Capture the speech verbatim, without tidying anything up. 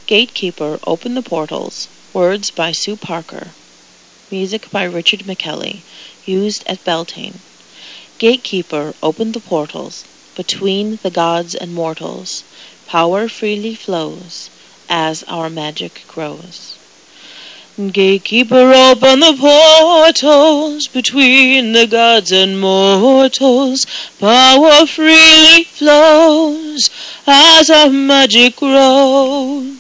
Gatekeeper, open the portals. Words by Sue Parker. Music by Richard McKelly. Used at Beltane. Gatekeeper, open the portals. Between the gods and mortals, power freely flows as our magic grows. Gatekeeper, open the portals. Between the gods and mortals, power freely flows as our magic grows.